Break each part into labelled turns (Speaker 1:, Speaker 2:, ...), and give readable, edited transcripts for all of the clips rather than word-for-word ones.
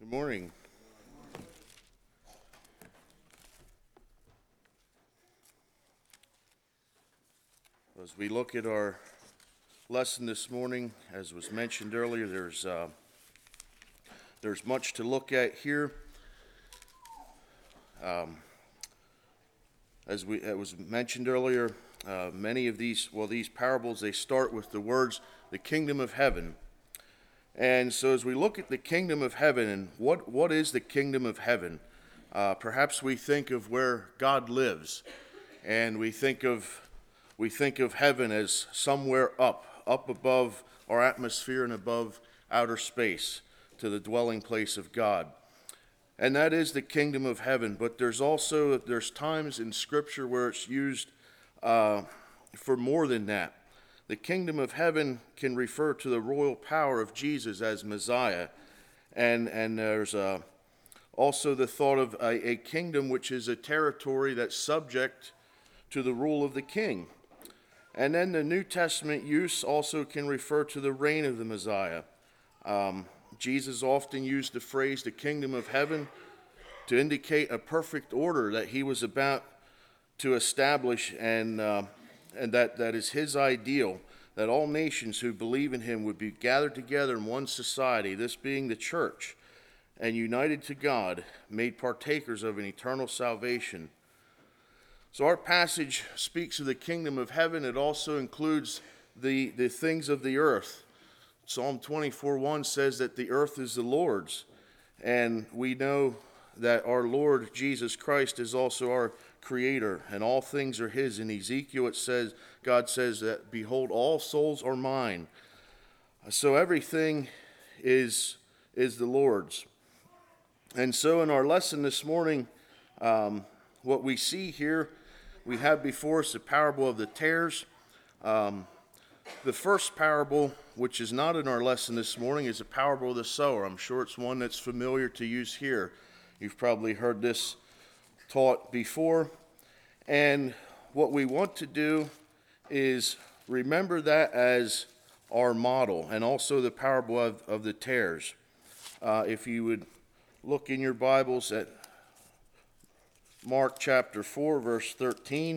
Speaker 1: Good morning. As we look at our lesson this morning, as was mentioned earlier, there's much to look at here. As was mentioned earlier, many of these parables, they start with the words, the kingdom of heaven. And so as we look at the kingdom of heaven, and what is the kingdom of heaven? Perhaps we think of where God lives, and we think of heaven as somewhere up above our atmosphere and above outer space to the dwelling place of God. And that is the kingdom of heaven. But there's times in Scripture where it's used for more than that. The kingdom of heaven can refer to the royal power of Jesus as Messiah. And there's also the thought of a kingdom which is a territory that's subject to the rule of the king. And then the New Testament use also can refer to the reign of the Messiah. Jesus often used the phrase the kingdom of heaven to indicate a perfect order that he was about to establish, and that is his ideal, that all nations who believe in him would be gathered together in one society, this being the church, and united to God, made partakers of an eternal salvation. So our passage speaks of the kingdom of heaven. It also includes the things of the earth. Psalm 24:1 says that the earth is the Lord's, and we know that our Lord Jesus Christ is also our creator, and all things are his. In Ezekiel God says that, behold, all souls are mine. So everything is the Lord's. And so in our lesson this morning, what we see here, we have before us the parable of the tares. The first parable, which is not in our lesson this morning, is the parable of the sower. I'm sure it's one that's familiar to use here. You've probably heard this taught before. And what we want to do is remember that as our model, and also the parable of the tares. If you would look in your Bibles at Mark chapter 4, verse 13.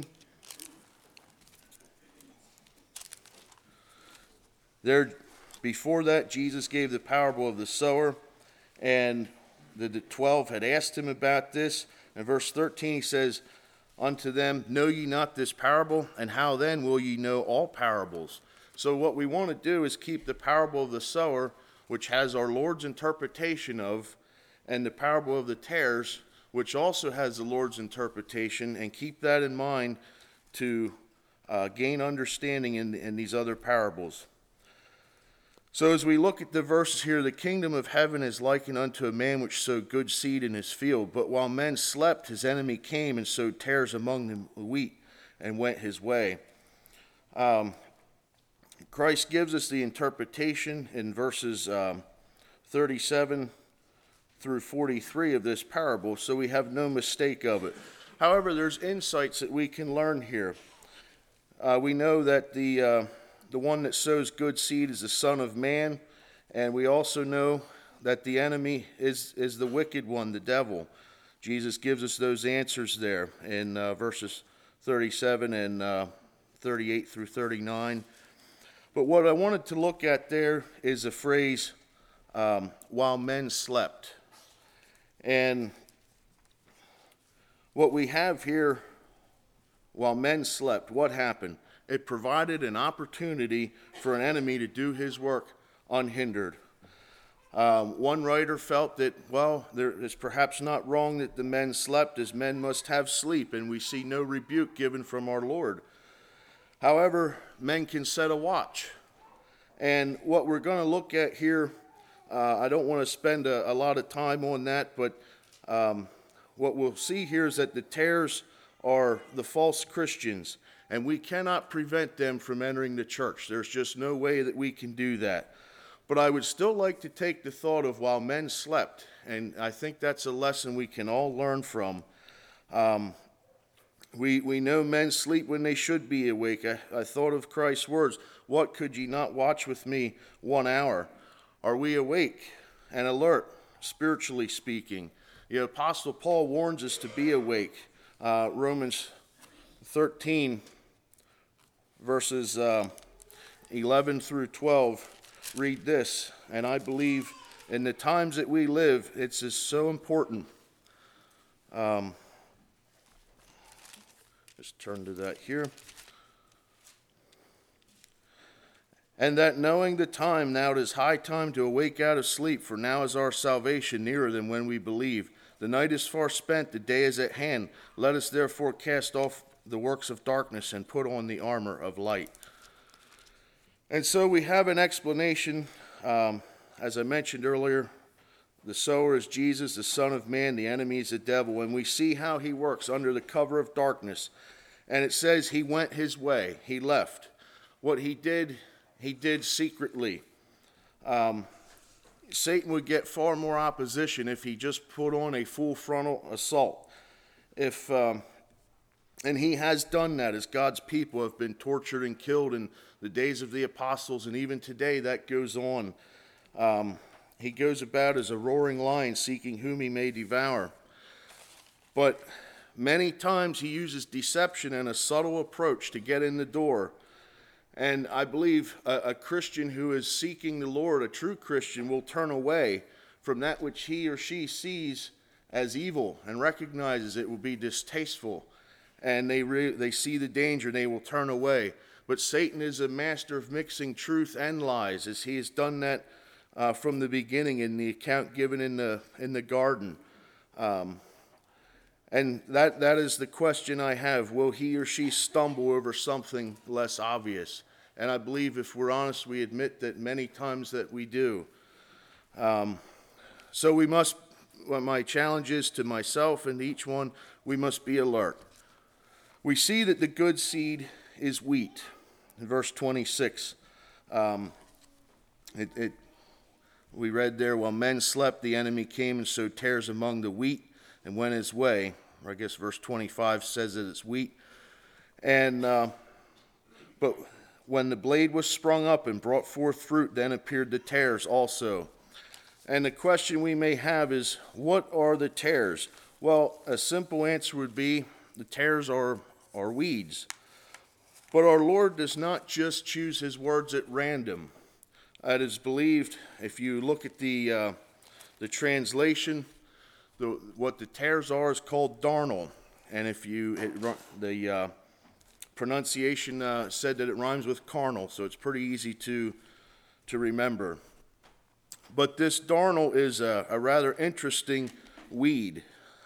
Speaker 1: There, before that, Jesus gave the parable of the sower, and the 12 had asked him about this. In verse 13, he says, unto them, know ye not this parable? And how then will ye know all parables? So what we want to do is keep the parable of the sower, which has our Lord's interpretation of, and the parable of the tares, which also has the Lord's interpretation, and keep that in mind to gain understanding in these other parables. So as we look at the verses here, the kingdom of heaven is likened unto a man which sowed good seed in his field. But while men slept, his enemy came and sowed tares among the wheat and went his way. Christ gives us the interpretation in verses 37 through 43 of this parable, so we have no mistake of it. However, there's insights that we can learn here. We know that the one that sows good seed is the Son of Man, and we also know that the enemy is the wicked one, the devil. Jesus gives us those answers there in verses 37 and 38 through 39. But what I wanted to look at there is the phrase, while men slept. And what we have here, while men slept, what happened? It provided an opportunity for an enemy to do his work unhindered. One writer felt that, there is perhaps not wrong that the men slept, as men must have sleep, and we see no rebuke given from our Lord. However, men can set a watch. And what we're going to look at here, I don't want to spend a lot of time on that, but what we'll see here is that the tares are the false Christians, and we cannot prevent them from entering the church. There's just no way that we can do that. But I would still like to take the thought of while men slept, and I think that's a lesson we can all learn from. We know men sleep when they should be awake. I thought of Christ's words, what could ye not watch with me 1 hour? Are we awake and alert spiritually speaking. The Apostle Paul warns us to be awake. Romans 13, verses 11 through 12, read this. And I believe in the times that we live, it's just so important. Just turn to that here. And that knowing the time, now it is high time to awake out of sleep, for now is our salvation nearer than when we believe. The night is far spent, the day is at hand. Let us therefore cast off the works of darkness and put on the armor of light. And so we have an explanation. As I mentioned earlier, the sower is Jesus, the Son of Man, the enemy is the devil. And we see how he works under the cover of darkness. And it says he went his way, he left. What he did secretly. Satan would get far more opposition if he just put on a full frontal assault. And he has done that as God's people have been tortured and killed in the days of the apostles, and even today that goes on. He goes about as a roaring lion seeking whom he may devour. But many times he uses deception and a subtle approach to get in the door. And I believe a Christian who is seeking the Lord, a true Christian, will turn away from that which he or she sees as evil and recognizes it will be distasteful. And they see the danger and they will turn away. But Satan is a master of mixing truth and lies, as he has done that from the beginning in the account given in the garden. And that is the question I have. Will he or she stumble over something less obvious? And I believe if we're honest, we admit that many times that we do. So we must, my challenge is to myself and each one, we must be alert. We see that the good seed is wheat. In verse 26, we read there, while men slept, the enemy came and sowed tares among the wheat and went his way. Or I guess verse 25 says that it's wheat. And but when the blade was sprung up and brought forth fruit, then appeared the tares also. And the question we may have is, what are the tares? Well, a simple answer would be the tares are weeds. But our Lord does not just choose his words at random. It is believed, if you look at the translation, what the tares are is called darnel. And if the pronunciation said that it rhymes with carnal, so it's pretty easy to remember. But this darnel is a rather interesting weed.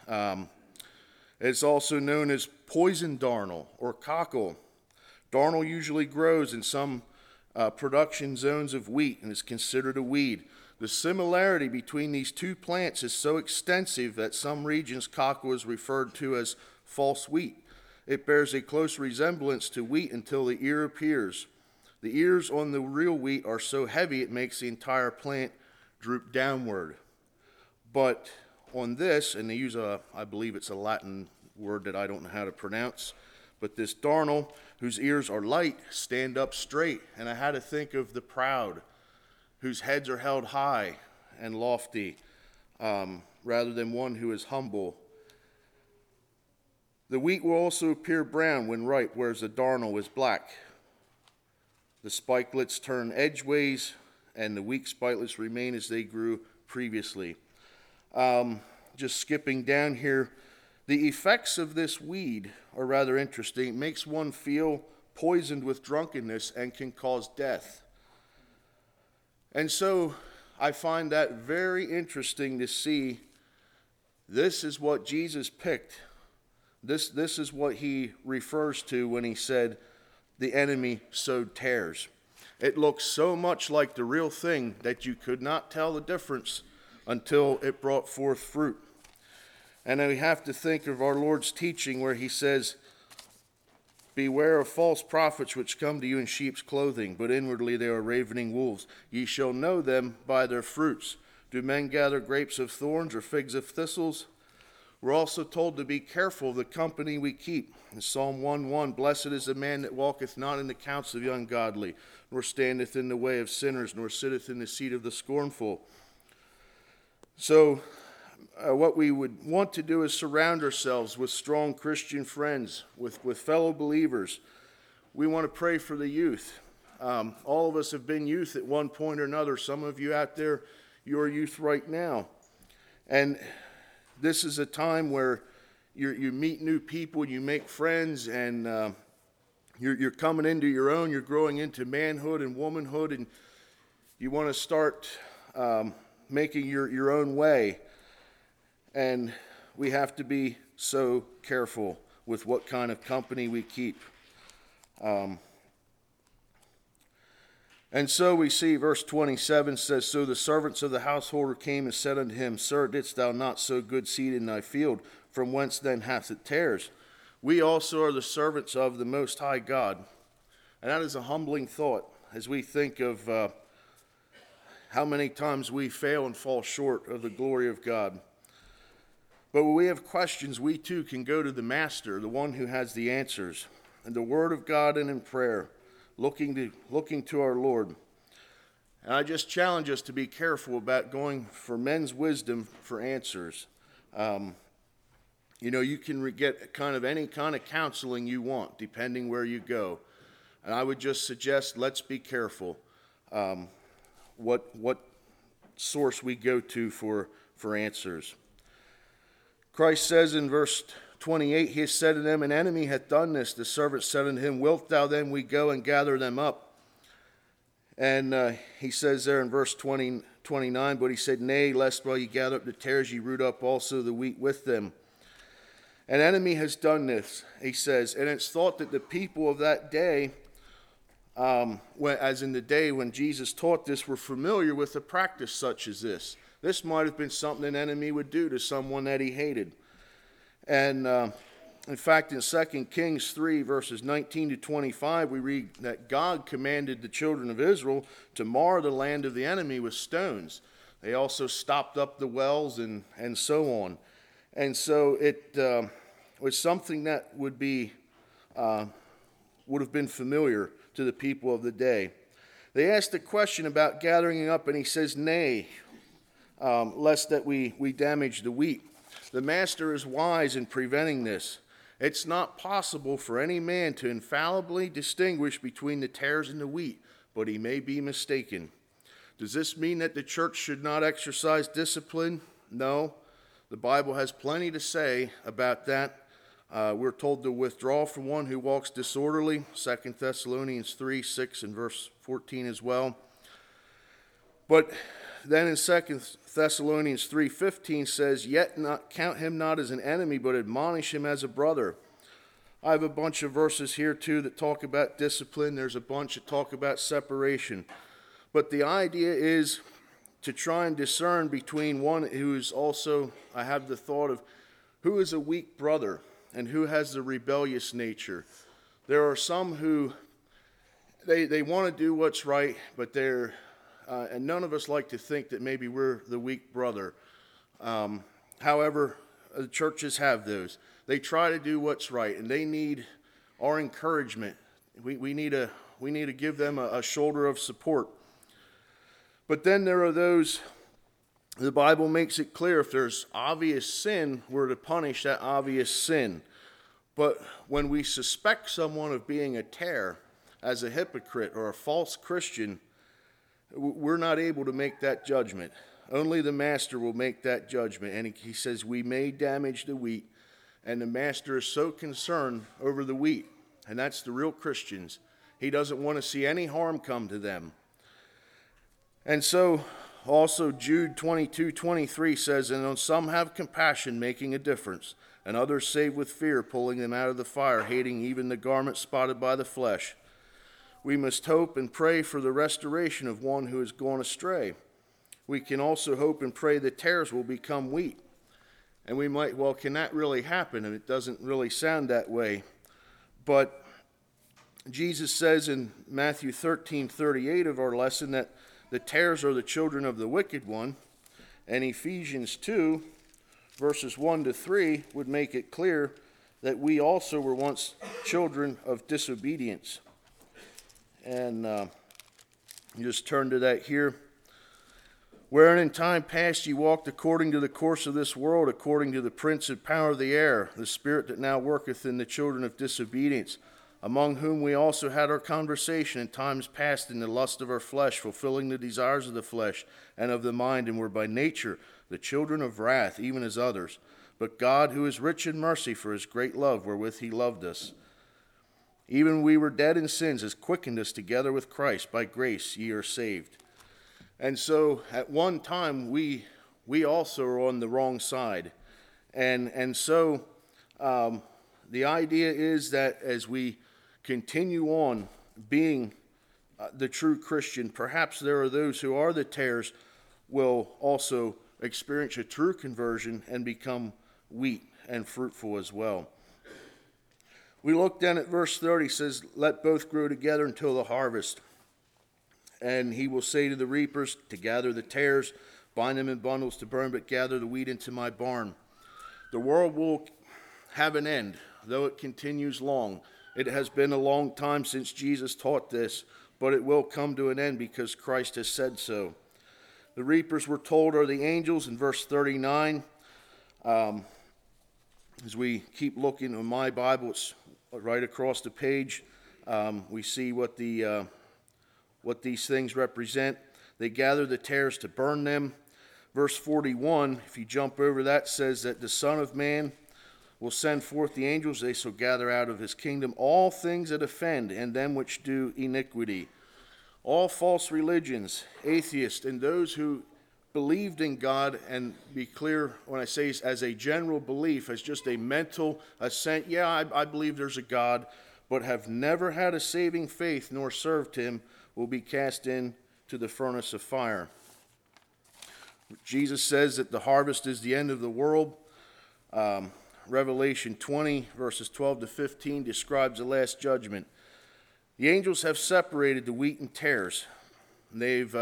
Speaker 1: It's also known as poison darnel or cockle. Darnel usually grows in some production zones of wheat and is considered a weed. The similarity between these two plants is so extensive that some regions cockle is referred to as false wheat. It bears a close resemblance to wheat until the ear appears. The ears on the real wheat are so heavy it makes the entire plant droop downward. But on this, and they use I believe it's a Latin word that I don't know how to pronounce, but this darnel, whose ears are light, stand up straight. And I had to think of the proud, whose heads are held high and lofty, rather than one who is humble. The wheat will also appear brown when ripe, whereas the darnel is black. The spikelets turn edgeways, and the weak spikelets remain as they grew previously. Just skipping down here, the effects of this weed are rather interesting. It makes one feel poisoned with drunkenness and can cause death. And so I find that very interesting to see. This is what Jesus picked. This is what he refers to when he said the enemy sowed tares. It looks so much like the real thing that you could not tell the difference until it brought forth fruit. And then we have to think of our Lord's teaching where he says, beware of false prophets which come to you in sheep's clothing, but inwardly they are ravening wolves. Ye shall know them by their fruits. Do men gather grapes of thorns or figs of thistles? We're also told to be careful of the company we keep. In Psalm 1:1, blessed is the man that walketh not in the counsel of the ungodly, nor standeth in the way of sinners, nor sitteth in the seat of the scornful. So what we would want to do is surround ourselves with strong Christian friends, with fellow believers. We want to pray for the youth. All of us have been youth at one point or another. Some of you out there, you're youth right now. And this is a time where you meet new people, you make friends, and you're coming into your own. You're growing into manhood and womanhood, and you want to start making your own way. And we have to be so careful with what kind of company we keep. And so we see verse 27 says, So the servants of the householder came and said unto him, Sir, didst thou not sow good seed in thy field? From whence then hath it tares? We also are the servants of the Most High God. And that is a humbling thought as we think of how many times we fail and fall short of the glory of God. But when we have questions, we too can go to the Master, the one who has the answers, in the Word of God and in prayer, looking to our Lord. And I just challenge us to be careful about going for men's wisdom for answers. You can get kind of any kind of counseling you want, depending where you go. And I would just suggest let's be careful what source we go to for answers. Christ says in verse 28, He has said to them, An enemy hath done this. The servant said unto him, Wilt thou then we go and gather them up? And he says there in verse 29, But he said, Nay, lest while ye gather up the tares, ye root up also the wheat with them. An enemy has done this, he says, and it's thought that the people of that day, as in the day when Jesus taught this, were familiar with a practice such as this. This might have been something an enemy would do to someone that he hated. And in fact, in 2 Kings 3, verses 19 to 25, we read that God commanded the children of Israel to mar the land of the enemy with stones. They also stopped up the wells and so on. And so it was something that would have been familiar to the people of the day. They asked a question about gathering up, and he says, Nay, lest that we damage the wheat. The Master is wise in preventing this. It's not possible for any man to infallibly distinguish between the tares and the wheat, but he may be mistaken. Does this mean that the church should not exercise discipline? No. The Bible has plenty to say about that. We're told to withdraw from one who walks disorderly, 2 Thessalonians 3, 6 and verse 14 as well. But then in 2 Thessalonians 3:15 says, Yet not count him not as an enemy, but admonish him as a brother. I have a bunch of verses here too that talk about discipline. There's a bunch that talk about separation. But the idea is to try and discern between one who is also, I have the thought of, who is a weak brother and who has the rebellious nature. There are some who, they want to do what's right, but they're, and none of us like to think that maybe we're the weak brother. However, the churches have those. They try to do what's right, and they need our encouragement. We need to give them a shoulder of support. But then there are those, the Bible makes it clear, if there's obvious sin, we're to punish that obvious sin. But when we suspect someone of being a tare, as a hypocrite or a false Christian, we're not able to make that judgment. Only the Master will make that judgment. And he says we may damage the wheat. And the Master is so concerned over the wheat. And that's the real Christians. He doesn't want to see any harm come to them. And so also Jude 22:23 says, And on some have compassion, making a difference, and others save with fear, pulling them out of the fire, hating even the garment spotted by the flesh. We must hope and pray for the restoration of one who has gone astray. We can also hope and pray that tares will become wheat. And we might, well, can that really happen? And it doesn't really sound that way. But Jesus says in Matthew 13:38 of our lesson that the tares are the children of the wicked one. And Ephesians 2, verses 1 to 3 would make it clear that we also were once children of disobedience. And you just turn to that here. Wherein in time past ye walked according to the course of this world, according to the prince and power of the air, the spirit that now worketh in the children of disobedience, among whom we also had our conversation in times past in the lust of our flesh, fulfilling the desires of the flesh and of the mind, and were by nature the children of wrath, even as others. But God, who is rich in mercy for his great love wherewith he loved us, even when we were dead in sins, has quickened us together with Christ. By grace ye are saved. And so at one time we also are on the wrong side. And so the idea is that as we continue on being the true Christian, perhaps there are those who are the tares will also experience a true conversion and become wheat and fruitful as well. We look down at verse 30, says, let both grow together until the harvest. And he will say to the reapers to gather the tares, bind them in bundles to burn, but gather the wheat into my barn. The world will have an end, though it continues long. It has been a long time since Jesus taught this, but it will come to an end because Christ has said so. The reapers we're told are the angels in verse 39. As we keep looking in my Bible, it's right across the page. We see what these things represent. They gather the tares to burn them. Verse 41, if you jump over that, says that the Son of Man will send forth the angels, they shall gather out of his kingdom all things that offend, and them which do iniquity. All false religions, atheists, and those who believed in God, and be clear when I say as a general belief, as just a mental assent, yeah, I believe there's a God, but have never had a saving faith nor served him, will be cast into the furnace of fire. Jesus says that the harvest is the end of the world. Revelation 20, verses 12 to 15, describes the last judgment. The angels have separated the wheat and tares. They've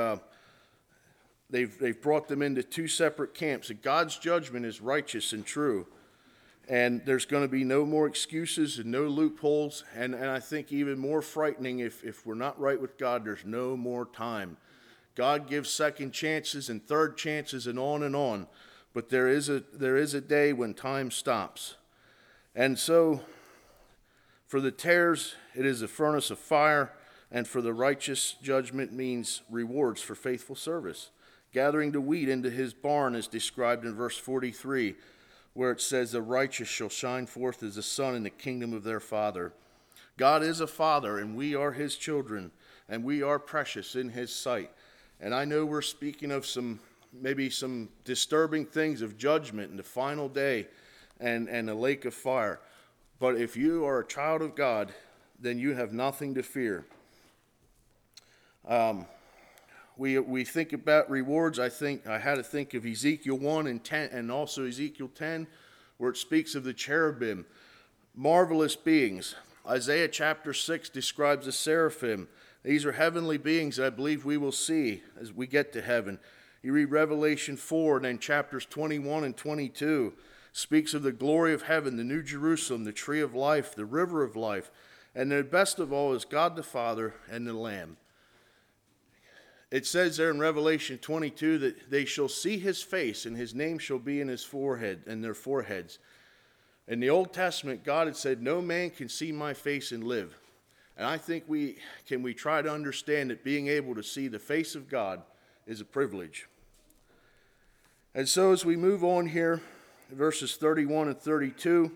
Speaker 1: brought them into two separate camps. And God's judgment is righteous and true. And there's going to be no more excuses and no loopholes. And I think even more frightening, if we're not right with God, there's no more time. God gives second chances and third chances and on. But there is a day when time stops. And so for the tares, it is a furnace of fire. And for the righteous, judgment means rewards for faithful service. Gathering the wheat into his barn is described in verse 43. Where it says, the righteous shall shine forth as the sun in the kingdom of their Father. God is a Father, and we are his children, and we are precious in his sight. And I know we're speaking of maybe some disturbing things of judgment in the final day and a lake of fire. But if you are a child of God, then you have nothing to fear. We think about rewards. I had to think of Ezekiel 1 and 10, and also Ezekiel 10, where it speaks of the cherubim, marvelous beings. Isaiah chapter 6 describes the seraphim. These are heavenly beings that I believe we will see as we get to heaven. You read Revelation 4, and then chapters 21 and 22 speaks of the glory of heaven, the New Jerusalem, the tree of life, the river of life, and the best of all is God the Father and the Lamb. It says there in Revelation 22 that they shall see his face, and his name shall be in his forehead, and their foreheads. In the Old Testament, God had said, no man can see my face and live. And I think we try to understand that being able to see the face of God is a privilege. And so as we move on here, verses 31 and 32,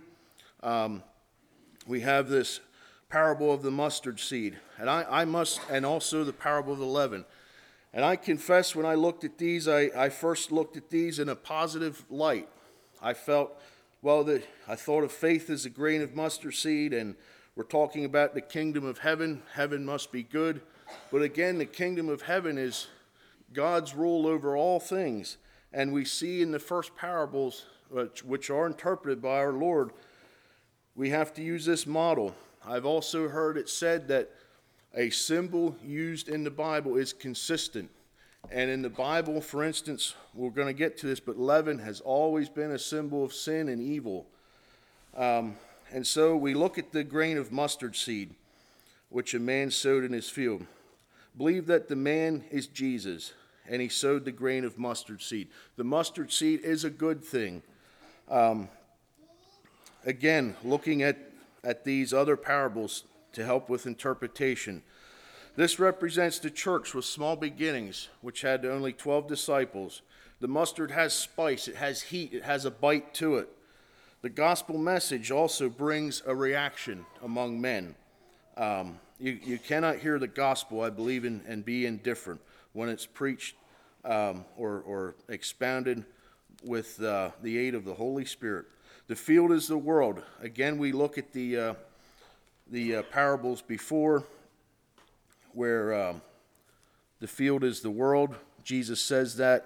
Speaker 1: we have this parable of the mustard seed. And and also the parable of the leaven. And I confess when I looked at these, I first looked at these in a positive light. I felt, I thought of faith as a grain of mustard seed, and we're talking about the kingdom of heaven. Heaven must be good. But again, the kingdom of heaven is God's rule over all things. And we see in the first parables, which are interpreted by our Lord, we have to use this model. I've also heard it said that a symbol used in the Bible is consistent. And in the Bible, for instance, we're going to get to this, but leaven has always been a symbol of sin and evil. And so we look at the grain of mustard seed, which a man sowed in his field. Believe that the man is Jesus. and he sowed the grain of mustard seed. The mustard seed is a good thing. Again, looking at these other parables to help with interpretation. This represents the church with small beginnings, which had only 12 disciples. The mustard has spice, it has heat, it has a bite to it. The gospel message also brings a reaction among men. You cannot hear the gospel, I believe, and be indifferent when it's preached or expounded with the aid of the Holy Spirit. The field is the world. Again, we look at the parables before where the field is the world. Jesus says that.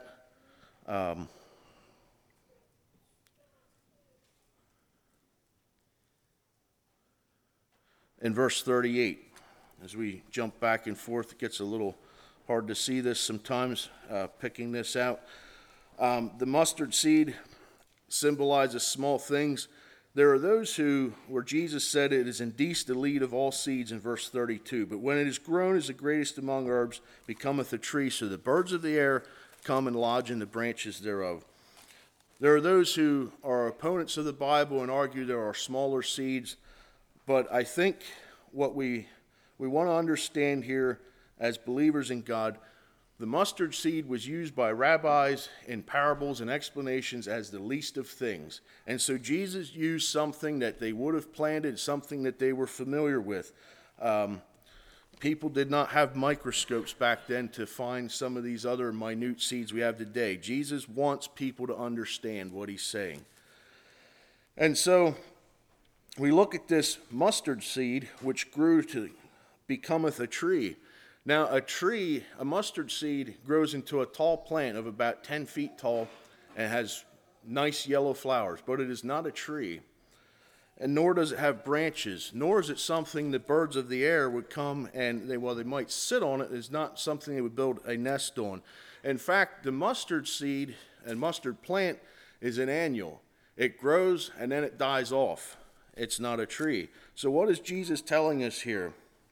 Speaker 1: In verse 38, as we jump back and forth, it gets a little hard to see this sometimes, picking this out. The mustard seed symbolizes small things. There are those where Jesus said it is indeed the lead of all seeds in verse 32. But when it is grown as the greatest among herbs, becometh a tree, so the birds of the air come and lodge in the branches thereof. There are those who are opponents of the Bible and argue there are smaller seeds. But I think what we want to understand here as believers in God, the mustard seed was used by rabbis in parables and explanations as the least of things. And so Jesus used something that they would have planted, something that they were familiar with. People did not have microscopes back then to find some of these other minute seeds we have today. Jesus wants people to understand what he's saying. And so we look at this mustard seed, which grew to becometh a tree. Now, a mustard seed grows into a tall plant of about 10 feet tall and has nice yellow flowers, but it is not a tree. And nor does it have branches, nor is it something that birds of the air would come and they might sit on it. It's not something they would build a nest on. In fact, the mustard seed and mustard plant is an annual. It grows and then it dies off. It's not a tree. So what is Jesus telling us here?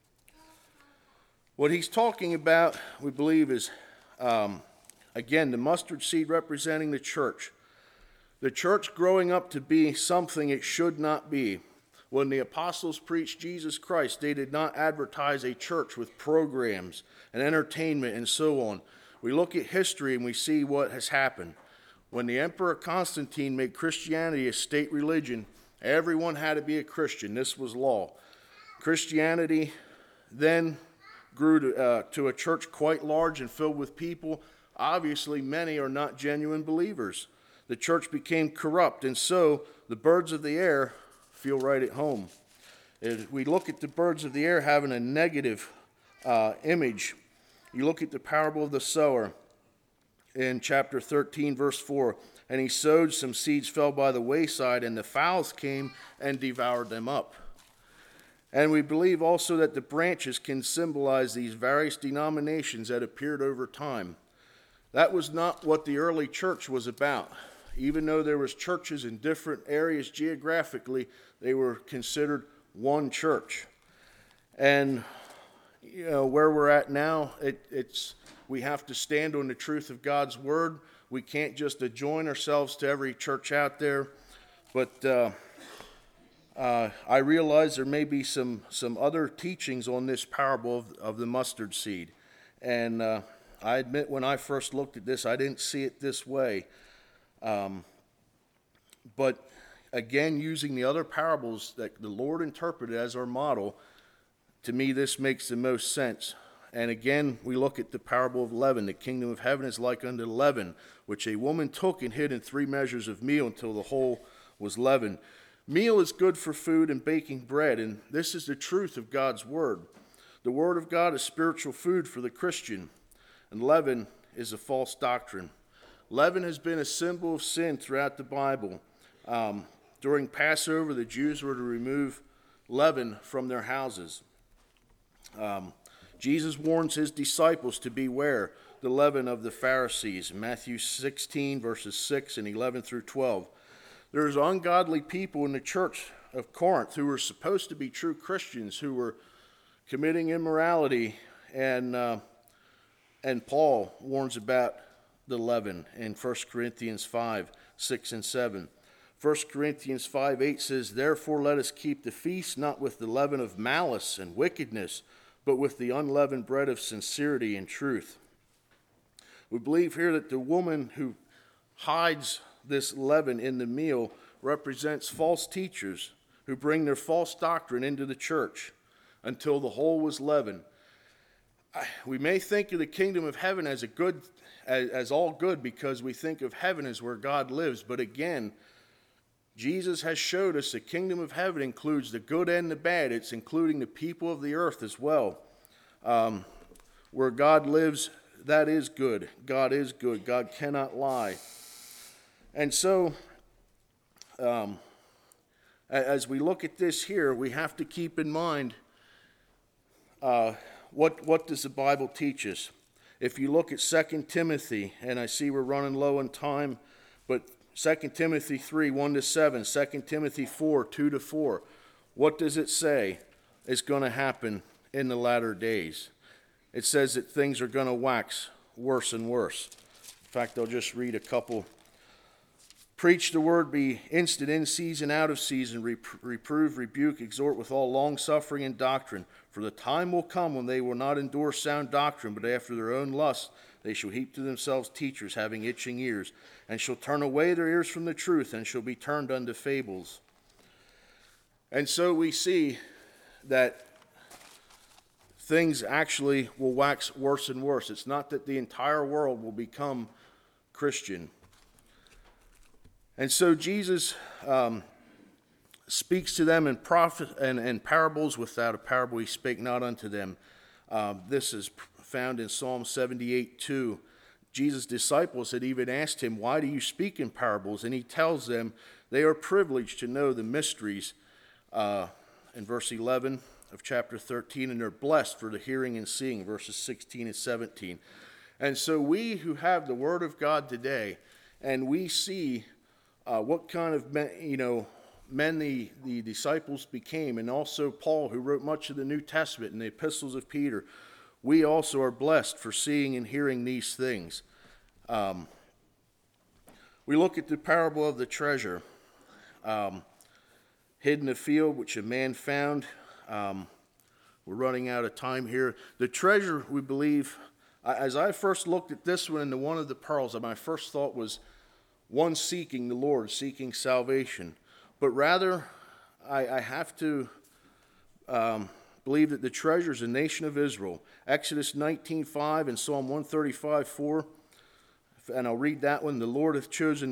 Speaker 1: What he's talking about, we believe, is, again, the mustard seed representing the church. The church growing up to be something it should not be. When the apostles preached Jesus Christ, they did not advertise a church with programs and entertainment and so on. We look at history and we see what has happened. When the Emperor Constantine made Christianity a state religion, everyone had to be a Christian. This was law. Christianity then grew to a church quite large and filled with people. Obviously, many are not genuine believers. The church became corrupt, and so the birds of the air feel right at home. If we look at the birds of the air having a negative image, you look at the parable of the sower in chapter 13, verse 4. And he sowed, some seeds fell by the wayside, and the fowls came and devoured them up. And we believe also that the branches can symbolize these various denominations that appeared over time. That was not what the early church was about. Even though there was churches in different areas geographically, they were considered one church. And where we're at now, we have to stand on the truth of God's word. We can't just adjoin ourselves to every church out there. But I realize there may be some other teachings on this parable of the mustard seed. And I admit when I first looked at this, I didn't see it this way. But again, using the other parables that the Lord interpreted as our model, to me this makes the most sense. And again, we look at the parable of leaven. The kingdom of heaven is like unto leaven, which a woman took and hid in 3 measures of meal until the whole was leavened. Meal is good for food and baking bread, and this is the truth of God's word. The word of God is spiritual food for the Christian, and leaven is a false doctrine. Leaven has been a symbol of sin throughout the Bible. During Passover, the Jews were to remove leaven from their houses. Jesus warns his disciples to beware the leaven of the Pharisees, Matthew 16, verses 6 and 11 through 12. There's ungodly people in the church of Corinth who were supposed to be true Christians, who were committing immorality and And Paul warns about the leaven in 1 Corinthians 5, 6 and 7. 1 Corinthians 5, 8 says, "Therefore let us keep the feast not with the leaven of malice and wickedness, but with the unleavened bread of sincerity and truth." We believe here that the woman who hides this leaven in the meal represents false teachers who bring their false doctrine into the church until the whole was leavened. We may think of the kingdom of heaven as as all good because we think of heaven as where God lives, but again, Jesus has showed us the kingdom of heaven includes the good and the bad. It's including the people of the earth as well. Where God lives, that is good. God is good. God cannot lie. And so, as we look at this here, we have to keep in mind what does the Bible teach us. If you look at 2 Timothy, and I see we're running low on time, but 2 Timothy 3, 1-7, 2 Timothy 4, 2-4. What does it say is going to happen in the latter days? It says that things are going to wax worse and worse. In fact, I'll just read a couple. "Preach the word, be instant in season, out of season, reprove, rebuke, exhort with all longsuffering and doctrine. For the time will come when they will not endure sound doctrine, but after their own lust they shall heap to themselves teachers having itching ears, and shall turn away their ears from the truth, and shall be turned unto fables." And so we see that things actually will wax worse and worse. It's not that the entire world will become Christian. And so Jesus speaks to them in parables. Without a parable he spake not unto them. This is found in Psalm 78:2. Jesus' disciples had even asked him, "Why do you speak in parables?" And he tells them they are privileged to know the mysteries in verse 11 of chapter 13, and they're blessed for the hearing and seeing, verses 16 and 17. And so we who have the Word of God today, and we see what kind of men the disciples became, and also Paul, who wrote much of the New Testament and the epistles of Peter, we also are blessed for seeing and hearing these things. We look at the parable of the treasure hid in the field, which a man found. We're running out of time here. The treasure, we believe, as I first looked at this one and one of the pearls, my first thought was one seeking the Lord, seeking salvation. But rather, I have to believe that the treasure is the nation of Israel. Exodus 19:5 and Psalm 135:4. And I'll read that one. "The Lord hath chosen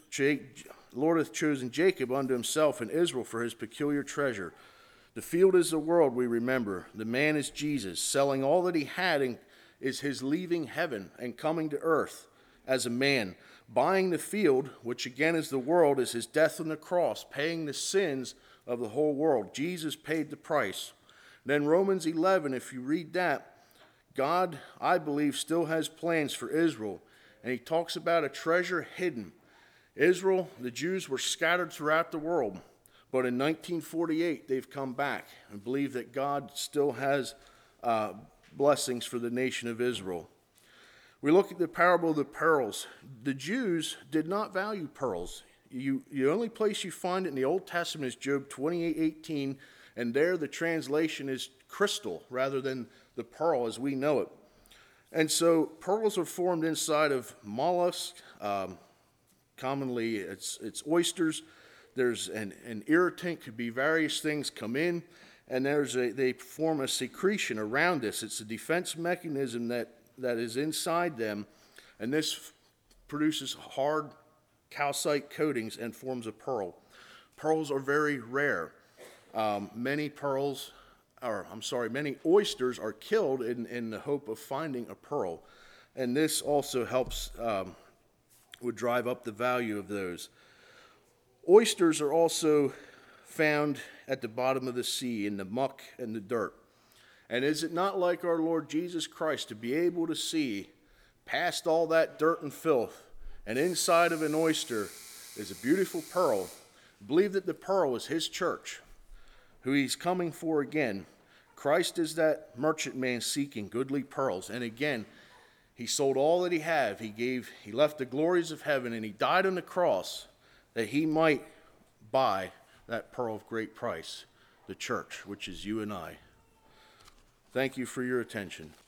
Speaker 1: Jacob unto himself, and Israel for his peculiar treasure. The field is the world, we remember. The man is Jesus, selling all that he had, and is his leaving heaven and coming to earth as a man. Buying the field, which again is the world, is his death on the cross, paying the sins of the whole world. Jesus paid the price." Then Romans 11, if you read that, God, I believe, still has plans for Israel. And he talks about a treasure hidden. Israel, the Jews, were scattered throughout the world. But in 1948, they've come back and believe that God still has blessings for the nation of Israel. We look at the parable of the pearls. The Jews did not value pearls. The only place you find it in the Old Testament is Job 28:18, and there the translation is crystal rather than the pearl as we know it. And so pearls are formed inside of mollusks. Commonly it's oysters. There's an irritant, could be various things come in, and they form a secretion around this. It's a defense mechanism that is inside them, and this produces hard calcite coatings and forms a pearl. Pearls are very rare. Many oysters are killed in the hope of finding a pearl, and this also helps would drive up the value of those. Oysters are also found at the bottom of the sea in the muck and the dirt. And is it not like our Lord Jesus Christ to be able to see past all that dirt and filth, and inside of an oyster is a beautiful pearl? I believe that the pearl is his church, who he's coming for again. Christ is that merchantman seeking goodly pearls. And again, He sold all that he had. He left the glories of heaven, and he died on the cross that he might buy that pearl of great price, the church, which is you and I. Thank you for your attention.